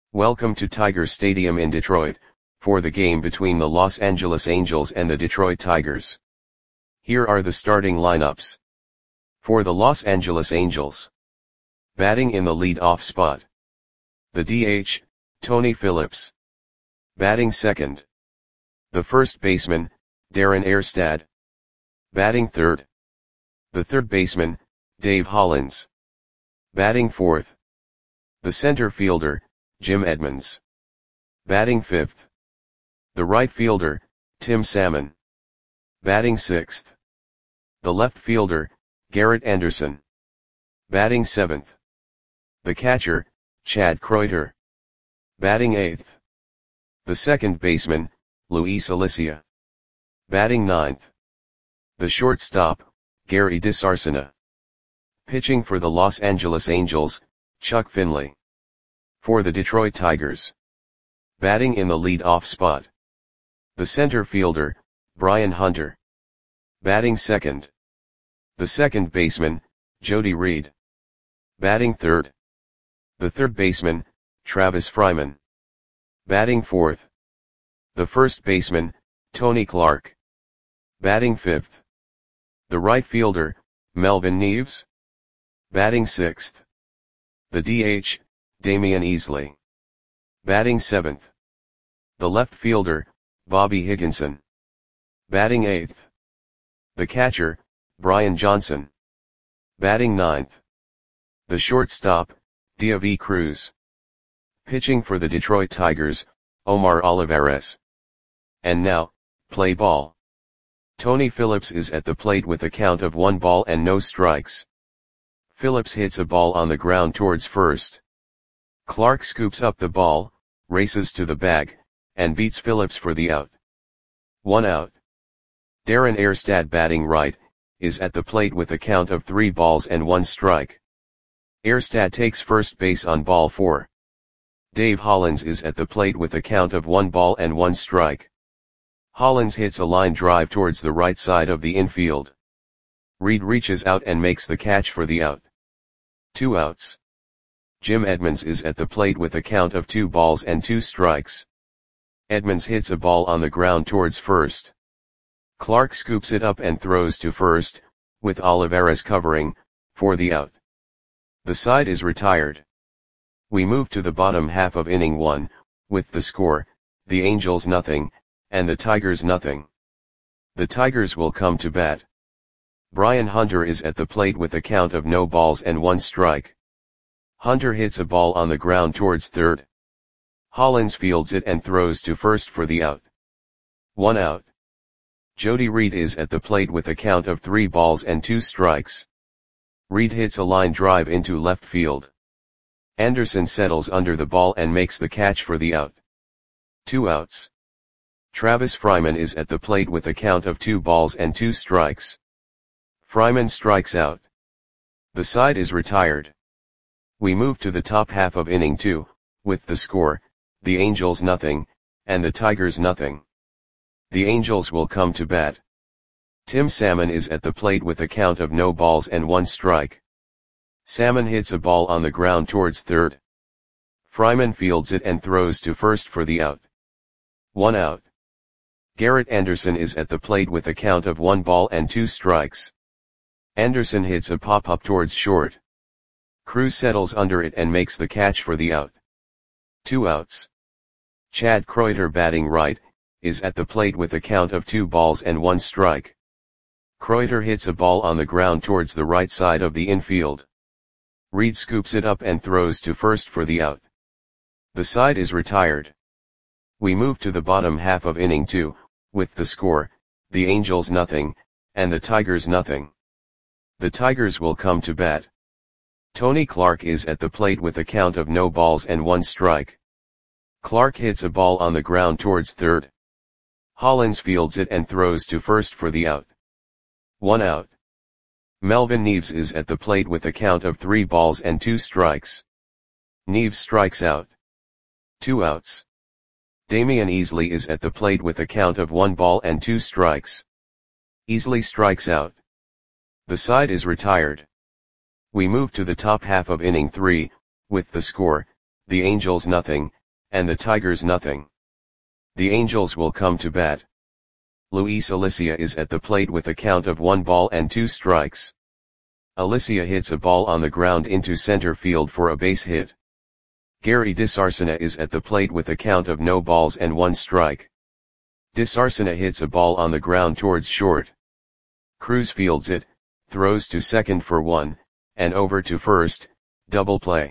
Welcome to Tiger Stadium in Detroit, for the game between the Los Angeles Angels and the Detroit Tigers. Here are the starting lineups. For the Los Angeles Angels. Batting in the lead-off spot. The DH, Tony Phillips. Batting second. The first baseman, Darren Erstad. Batting third. The third baseman, Dave Hollins. Batting fourth. The center fielder, Jim Edmonds. Batting fifth. The right fielder, Tim Salmon. Batting sixth. The left fielder, Garrett Anderson. Batting seventh. The catcher, Chad Kreuter. Batting eighth. The second baseman, Luis Alicia. Batting ninth. The shortstop, Gary DeSarcina. Pitching for the Los Angeles Angels, Chuck Finley. For the Detroit Tigers. Batting in the lead-off spot. The center fielder, Brian Hunter. Batting second. The second baseman, Jody Reed. Batting third. The third baseman, Travis Fryman. Batting fourth. The first baseman, Tony Clark. Batting fifth. The right fielder, Melvin Neves. Batting sixth. The DH, Damian Easley. Batting seventh. The left fielder, Bobby Higginson. Batting eighth. The catcher, Brian Johnson. Batting ninth. The shortstop, Diavy Cruz. Pitching for the Detroit Tigers, Omar Olivares. And now, play ball. Tony Phillips is at the plate with a count of 1 ball and no strikes. Phillips hits a ball on the ground towards first. Clark scoops up the ball, races to the bag, and beats Phillips for the out. 1 out. Darren Erstad, batting right, is at the plate with a count of 3 balls and 1 strike. Erstad takes first base on ball 4. Dave Hollins is at the plate with a count of 1 ball and 1 strike. Hollins hits a line drive towards the right side of the infield. Reed reaches out and makes the catch for the out. 2 outs. Jim Edmonds is at the plate with a count of 2 balls and 2 strikes. Edmonds hits a ball on the ground towards first. Clark scoops it up and throws to first, with Olivares covering, for the out. The side is retired. We move to the bottom half of inning 1, with the score, the Angels nothing, and the Tigers nothing. The Tigers will come to bat. Brian Hunter is at the plate with a count of no balls and 1 strike. Hunter hits a ball on the ground towards third. Hollins fields it and throws to first for the out. 1 out. Jody Reed is at the plate with a count of 3 balls and 2 strikes. Reed hits a line drive into left field. Anderson settles under the ball and makes the catch for the out. 2 outs. Travis Fryman is at the plate with a count of 2 balls and 2 strikes. Fryman strikes out. The side is retired. We move to the top half of inning 2, with the score, the Angels nothing, and the Tigers nothing. The Angels will come to bat. Tim Salmon is at the plate with a count of no balls and 1 strike. Salmon hits a ball on the ground towards third. Fryman fields it and throws to first for the out. 1 out. Garrett Anderson is at the plate with a count of 1 ball and 2 strikes. Anderson hits a pop-up towards short. Cruz settles under it and makes the catch for the out. 2 outs. Chad Kreuter, batting right, is at the plate with a count of 2 balls and 1 strike. Kreuter hits a ball on the ground towards the right side of the infield. Reed scoops it up and throws to first for the out. The side is retired. We move to the bottom half of inning 2, with the score, the Angels nothing, and the Tigers nothing. The Tigers will come to bat. Tony Clark is at the plate with a count of no balls and 1 strike. Clark hits a ball on the ground towards third. Hollins fields it and throws to first for the out. 1 out. Melvin Neves is at the plate with a count of 3 balls and 2 strikes. Neves strikes out. 2 outs. Damian Easley is at the plate with a count of 1 ball and 2 strikes. Easley strikes out. The side is retired. We move to the top half of inning 3, with the score, the Angels nothing, and the Tigers nothing. The Angels will come to bat. Luis Alicia is at the plate with a count of 1 ball and 2 strikes. Alicia hits a ball on the ground into center field for a base hit. Gary DeSarcina is at the plate with a count of no balls and 1 strike. DeSarcina hits a ball on the ground towards short. Cruz fields it, throws to second for 1, and over to first, double play.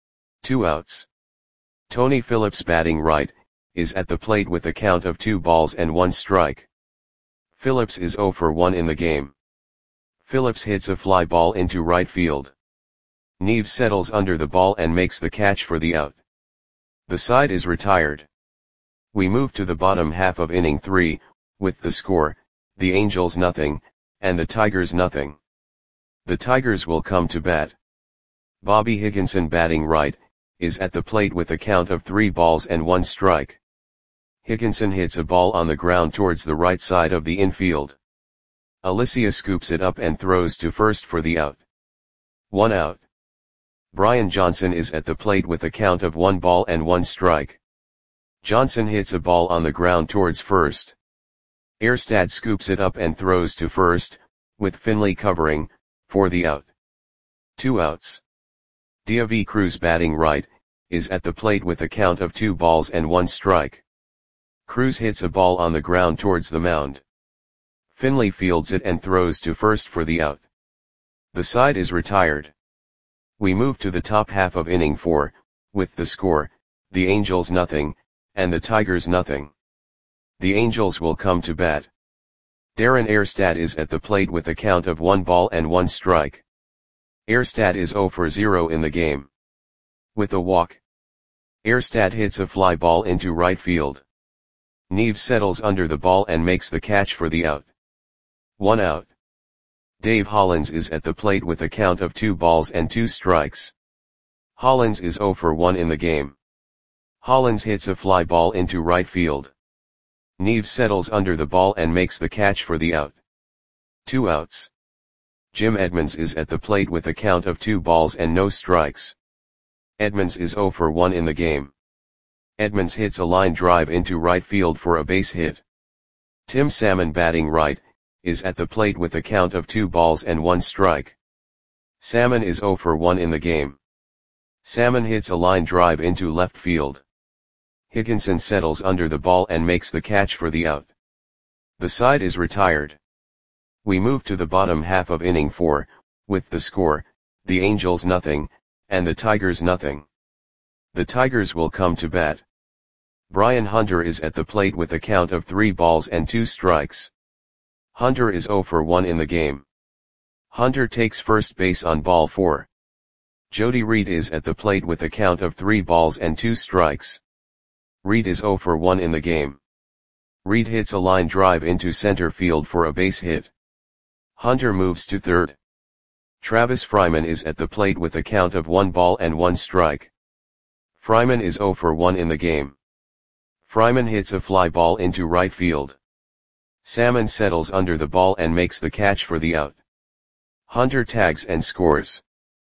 2 outs. Tony Phillips batting right, is at the plate with a count of 2 balls and 1 strike. Phillips is 0 for 1 in the game. Phillips hits a fly ball into right field. Neves settles under the ball and makes the catch for the out. The side is retired. We move to the bottom half of inning 3, with the score, the Angels nothing, and the Tigers nothing. The Tigers will come to bat. Bobby Higginson batting right, is at the plate with a count of 3 balls and 1 strike. Higginson hits a ball on the ground towards the right side of the infield. Alicia scoops it up and throws to first for the out. 1 out. Brian Johnson is at the plate with a count of 1 ball and 1 strike. Johnson hits a ball on the ground towards first. Erstad scoops it up and throws to first, with Finley covering, for the out. 2 outs. Diavi Cruz batting right, is at the plate with a count of 2 balls and 1 strike. Cruz hits a ball on the ground towards the mound. Finley fields it and throws to first for the out. The side is retired. We move to the top half of inning 4, with the score, the Angels nothing, and the Tigers nothing. The Angels will come to bat. Darren Erstad is at the plate with a count of 1 ball and 1 strike. Erstad is 0 for 0 in the game. With a walk, Erstad hits a fly ball into right field. Neves settles under the ball and makes the catch for the out. 1 out. Dave Hollins is at the plate with a count of 2 balls and 2 strikes. Hollins is 0 for 1 in the game. Hollins hits a fly ball into right field. Neves settles under the ball and makes the catch for the out. 2 outs. Jim Edmonds is at the plate with a count of 2 balls and no strikes. Edmonds is 0 for 1 in the game. Edmonds hits a line drive into right field for a base hit. Tim Salmon batting right, is at the plate with a count of 2 balls and 1 strike. Salmon is 0 for 1 in the game. Salmon hits a line drive into left field. Higginson settles under the ball and makes the catch for the out. The side is retired. We move to the bottom half of inning 4, with the score, the Angels nothing, and the Tigers nothing. The Tigers will come to bat. Brian Hunter is at the plate with a count of 3 balls and 2 strikes. Hunter is 0 for 1 in the game. Hunter takes first base on ball 4. Jody Reed is at the plate with a count of 3 balls and 2 strikes. Reed is 0 for 1 in the game. Reed hits a line drive into center field for a base hit. Hunter moves to third. Travis Fryman is at the plate with a count of 1 ball and 1 strike. Fryman is 0 for 1 in the game. Fryman hits a fly ball into right field. Salmon settles under the ball and makes the catch for the out. Hunter tags and scores.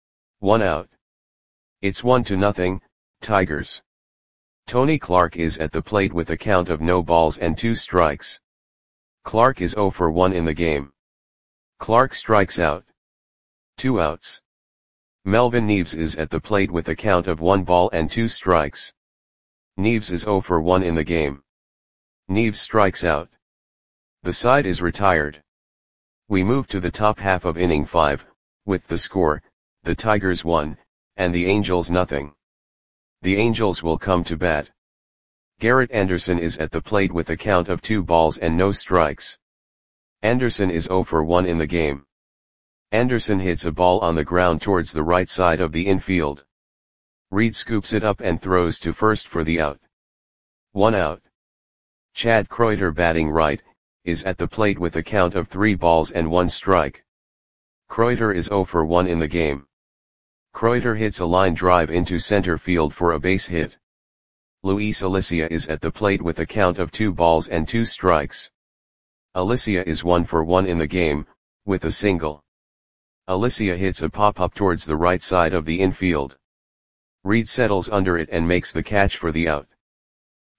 1 out. It's 1-0, Tigers. Tony Clark is at the plate with a count of no balls and 2 strikes. Clark is 0 for 1 in the game. Clark strikes out. 2 outs. Melvin Neves is at the plate with a count of 1 ball and 2 strikes. Neves is 0 for 1 in the game. Neves strikes out. The side is retired. We move to the top half of inning 5, with the score, the Tigers 1, and the Angels nothing. The Angels will come to bat. Garrett Anderson is at the plate with a count of 2 balls and no strikes. Anderson is 0 for 1 in the game. Anderson hits a ball on the ground towards the right side of the infield. Reed scoops it up and throws to first for the out. 1 out. Chad Kreuter batting right, is at the plate with a count of 3 balls and 1 strike. Kreuter is 0 for 1 in the game. Kreuter hits a line drive into center field for a base hit. Luis Alicia is at the plate with a count of 2 balls and 2 strikes. Alicia is 1 for 1 in the game, with a single. Alicia hits a pop-up towards the right side of the infield. Reed settles under it and makes the catch for the out.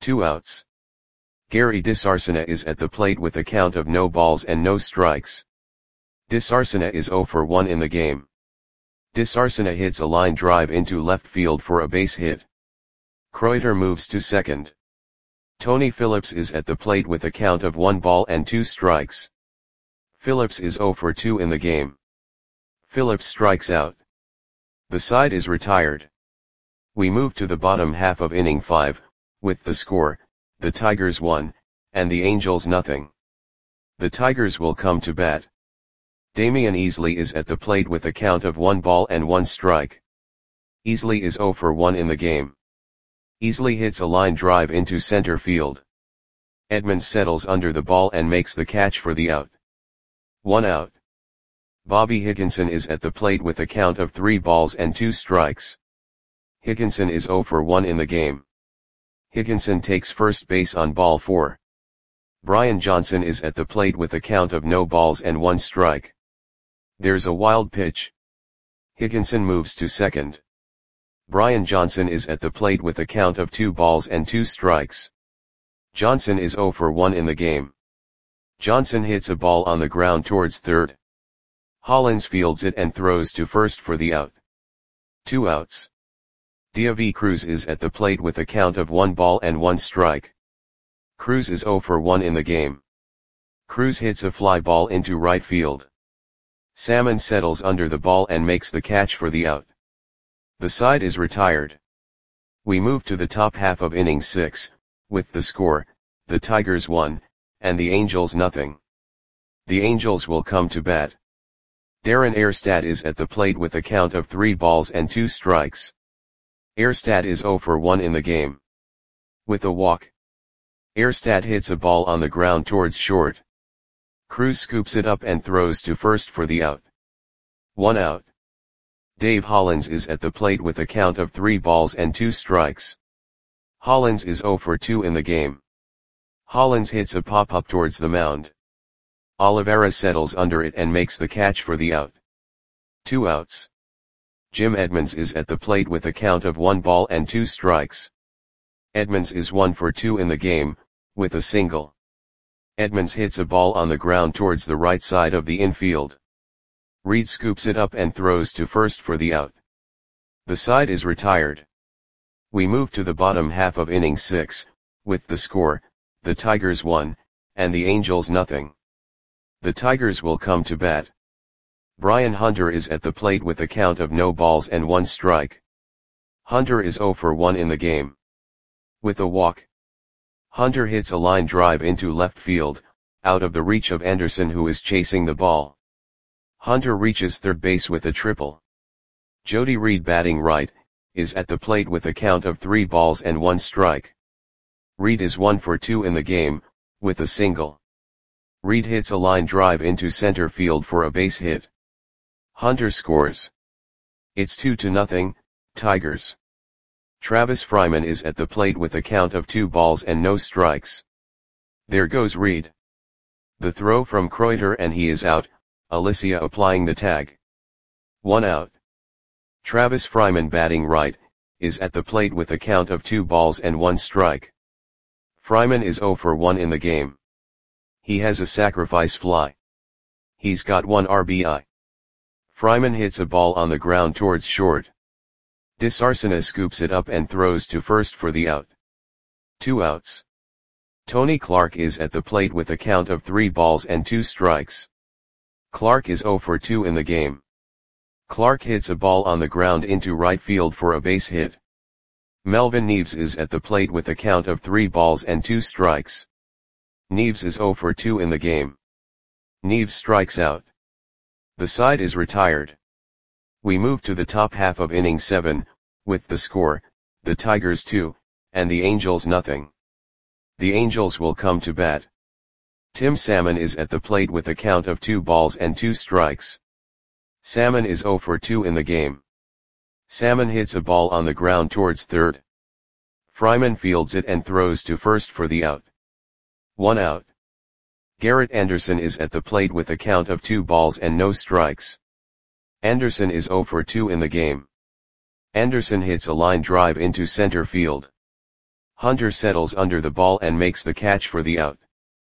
2 outs. Gary DeSarcina is at the plate with a count of no balls and no strikes. DeSarcina is 0 for 1 in the game. DeSarcina hits a line drive into left field for a base hit. Kreuter moves to second. Tony Phillips is at the plate with a count of 1 ball and 2 strikes. Phillips is 0 for 2 in the game. Phillips strikes out. The side is retired. We move to the bottom half of inning 5, with the score, the Tigers 1, and the Angels nothing. The Tigers will come to bat. Damian Easley is at the plate with a count of 1 ball and 1 strike. Easley is 0 for 1 in the game. Easley hits a line drive into center field. Edmonds settles under the ball and makes the catch for the out. 1 out. Bobby Higginson is at the plate with a count of 3 balls and 2 strikes. Higginson is 0 for 1 in the game. Higginson takes first base on ball 4. Brian Johnson is at the plate with a count of no balls and 1 strike. There's a wild pitch. Higginson moves to second. Brian Johnson is at the plate with a count of 2 balls and 2 strikes. Johnson is 0 for 1 in the game. Johnson hits a ball on the ground towards third. Hollins fields it and throws to first for the out. 2 outs. Diavy Cruz is at the plate with a count of 1 ball and 1 strike. Cruz is 0 for 1 in the game. Cruz hits a fly ball into right field. Salmon settles under the ball and makes the catch for the out. The side is retired. We move to the top half of inning 6, with the score, the Tigers 1, and the Angels nothing. The Angels will come to bat. Darren Erstad is at the plate with a count of 3 balls and 2 strikes. Erstad is 0 for 1 in the game. With a walk. Erstad hits a ball on the ground towards short. Cruz scoops it up and throws to first for the out. 1 out. Dave Hollins is at the plate with a count of 3 balls and 2 strikes. Hollins is 0 for 2 in the game. Hollins hits a pop-up towards the mound. Oliveira settles under it and makes the catch for the out. 2 outs. Jim Edmonds is at the plate with a count of 1 ball and 2 strikes. Edmonds is 1 for 2 in the game, with a single. Edmonds hits a ball on the ground towards the right side of the infield. Reed scoops it up and throws to first for the out. The side is retired. We move to the bottom half of inning 6, with the score, the Tigers 1, and the Angels nothing. The Tigers will come to bat. Brian Hunter is at the plate with a count of no balls and 1 strike. Hunter is 0 for 1 in the game. With a walk. Hunter hits a line drive into left field, out of the reach of Anderson who is chasing the ball. Hunter reaches third base with a triple. Jody Reed batting right, is at the plate with a count of 3 balls and 1 strike. Reed is 1 for 2 in the game, with a single. Reed hits a line drive into center field for a base hit. Hunter scores. It's 2-0, Tigers. Travis Fryman is at the plate with a count of 2 balls and no strikes. There goes Reed. The throw from Kreuter and he is out, Alicia applying the tag. 1 out. Travis Fryman batting right, is at the plate with a count of 2 balls and 1 strike. Fryman is 0 for 1 in the game. He has a sacrifice fly. He's got 1 RBI. Fryman hits a ball on the ground towards short. DeSarcina scoops it up and throws to first for the out. 2 outs. Tony Clark is at the plate with a count of 3 balls and 2 strikes. Clark is 0 for 2 in the game. Clark hits a ball on the ground into right field for a base hit. Melvin Neves is at the plate with a count of 3 balls and 2 strikes. Neves is 0 for 2 in the game. Neves strikes out. The side is retired. We move to the top half of inning 7, with the score, the Tigers 2, and the Angels nothing. The Angels will come to bat. Tim Salmon is at the plate with a count of 2 balls and 2 strikes. Salmon is 0 for 2 in the game. Salmon hits a ball on the ground towards third. Fryman fields it and throws to first for the out. 1 out. Garrett Anderson is at the plate with a count of 2 balls and no strikes. Anderson is 0 for 2 in the game. Anderson hits a line drive into center field. Hunter settles under the ball and makes the catch for the out.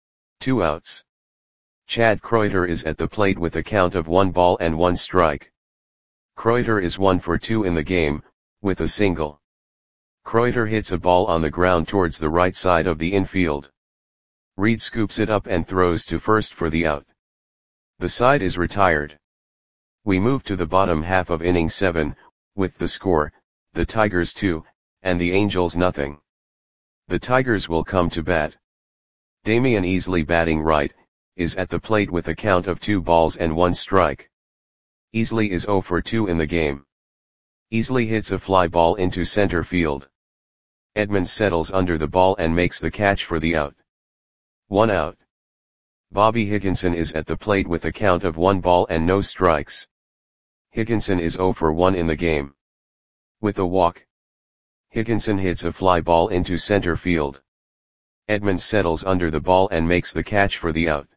2 outs. Chad Kreuter is at the plate with a count of 1 ball and 1 strike. Kreuter is 1 for 2 in the game, with a single. Kreuter hits a ball on the ground towards the right side of the infield. Reed scoops it up and throws to first for the out. The side is retired. We move to the bottom half of inning 7, with the score, the Tigers 2, and the Angels nothing. The Tigers will come to bat. Damian Easley, batting right, is at the plate with a count of 2 balls and 1 strike. Easley is 0 for 2 in the game. Easley hits a fly ball into center field. Edmonds settles under the ball and makes the catch for the out. 1 out. Bobby Higginson is at the plate with a count of 1 ball and no strikes. Higginson is 0 for 1 in the game. With a walk, Higginson hits a fly ball into center field. Edmonds settles under the ball and makes the catch for the out.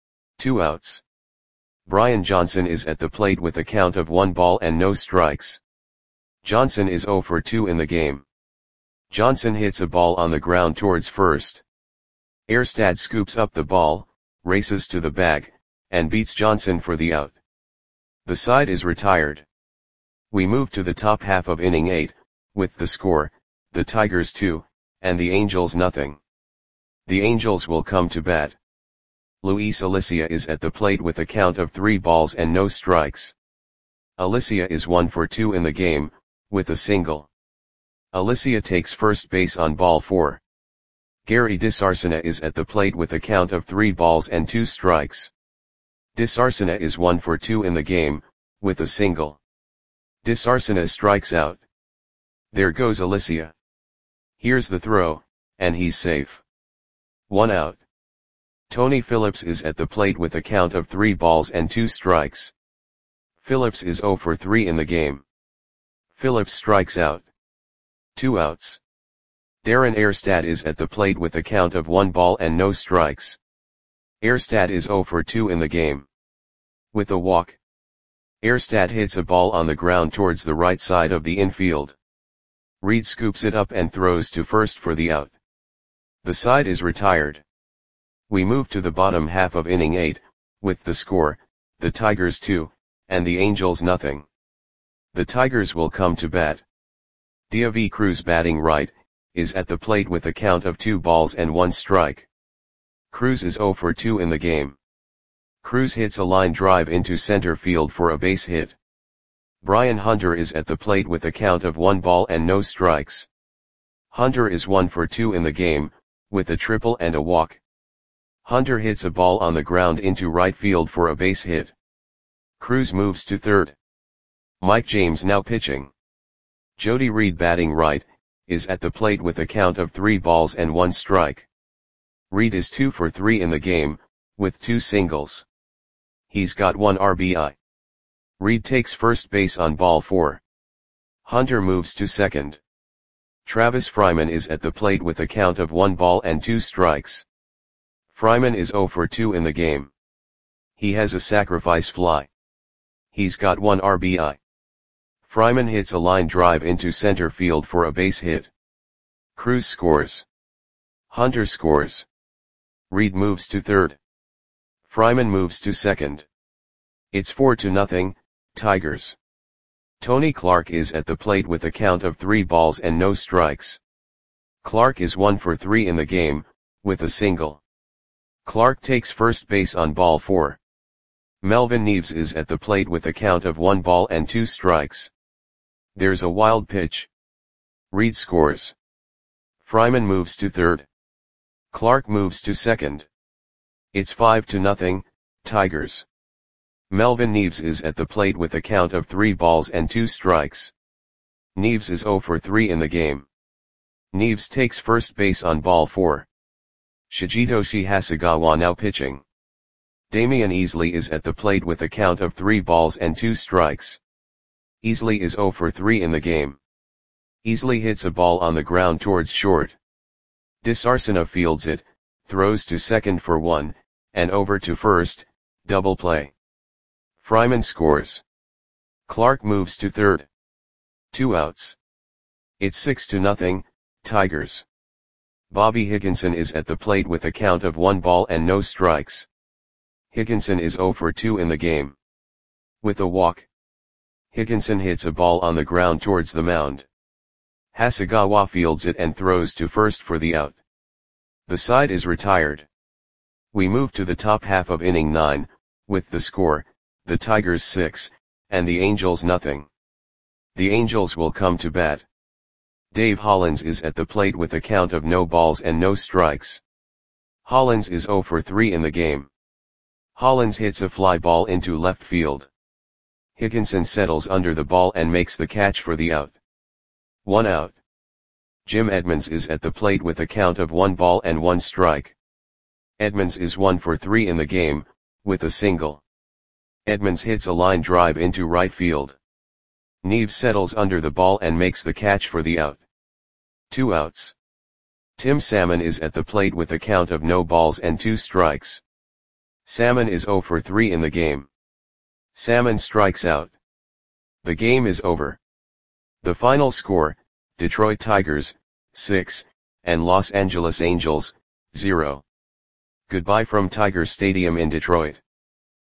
2 outs. Brian Johnson is at the plate with a count of 1 ball and no strikes. Johnson is 0 for 2 in the game. Johnson hits a ball on the ground towards first. Erstad scoops up the ball, races to the bag, and beats Johnson for the out. The side is retired. We move to the top half of inning 8, with the score, the Tigers 2, and the Angels nothing. The Angels will come to bat. Luis Alicia is at the plate with a count of 3 balls and no strikes. Alicia is 1 for 2 in the game, with a single. Alicia takes first base on ball 4. Gary DeSarcina is at the plate with a count of 3 balls and 2 strikes. DeSarcina is 1 for 2 in the game, with a single. DeSarcina strikes out. There goes Alicia. Here's the throw, and he's safe. 1 out. Tony Phillips is at the plate with a count of 3 balls and 2 strikes. Phillips is 0 for 3 in the game. Phillips strikes out. 2 outs. Darren Erstad is at the plate with a count of 1 ball and no strikes. Erstad is 0 for 2 in the game. With a walk, Erstad hits a ball on the ground towards the right side of the infield. Reed scoops it up and throws to first for the out. The side is retired. We move to the bottom half of inning 8, with the score, the Tigers 2, and the Angels nothing. The Tigers will come to bat. Diavi Cruz, batting right, is at the plate with a count of 2 balls and 1 strike. Cruz is 0 for 2 in the game. Cruz hits a line drive into center field for a base hit. Brian Hunter is at the plate with a count of 1 ball and no strikes. Hunter is 1 for 2 in the game, with a triple and a walk. Hunter hits a ball on the ground into right field for a base hit. Cruz moves to third. Mike James now pitching. Jody Reed, batting right, is at the plate with a count of 3 balls and 1 strike. Reed is 2 for 3 in the game, with 2 singles. He's got 1 RBI. Reed takes first base on ball 4. Hunter moves to second. Travis Fryman is at the plate with a count of 1 ball and 2 strikes. Fryman is 0 for 2 in the game. He has a sacrifice fly. He's got 1 RBI. Fryman hits a line drive into center field for a base hit. Cruz scores. Hunter scores. Reed moves to third. Fryman moves to second. It's 4-0, Tigers. Tony Clark is at the plate with a count of 3 balls and no strikes. Clark is 1 for 3 in the game, with a single. Clark takes first base on ball 4. Melvin Neves is at the plate with a count of 1 ball and 2 strikes. There's a wild pitch. Reed scores. Fryman moves to third. Clark moves to second. It's 5-0, Tigers. Melvin Neves is at the plate with a count of 3 balls and 2 strikes. Neves is 0 for 3 in the game. Neves takes first base on ball 4. Shigetoshi Hasegawa now pitching. Damian Easley is at the plate with a count of 3 balls and 2 strikes. Easley is 0 for 3 in the game. Easley hits a ball on the ground towards short. DeSarcina fields it, throws to second for 1, and over to first, double play. Fryman scores. Clark moves to third. 2 outs. It's 6-0, Tigers. Bobby Higginson is at the plate with a count of 1 ball and no strikes. Higginson is 0 for 2 in the game. With a walk, Higginson hits a ball on the ground towards the mound. Hasegawa fields it and throws to first for the out. The side is retired. We move to the top half of inning 9, with the score, the Tigers 6, and the Angels nothing. The Angels will come to bat. Dave Hollins is at the plate with a count of no balls and no strikes. Hollins is 0 for 3 in the game. Hollins hits a fly ball into left field. Higginson settles under the ball and makes the catch for the out. 1 out. Jim Edmonds is at the plate with a count of 1 ball and 1 strike. Edmonds is 1 for 3 in the game, with a single. Edmonds hits a line drive into right field. Neves settles under the ball and makes the catch for the out. 2 outs. Tim Salmon is at the plate with a count of no balls and 2 strikes. Salmon is 0 for 3 in the game. Salmon strikes out. The game is over. The final score, Detroit Tigers, 6, and Los Angeles Angels, 0. Goodbye from Tiger Stadium in Detroit.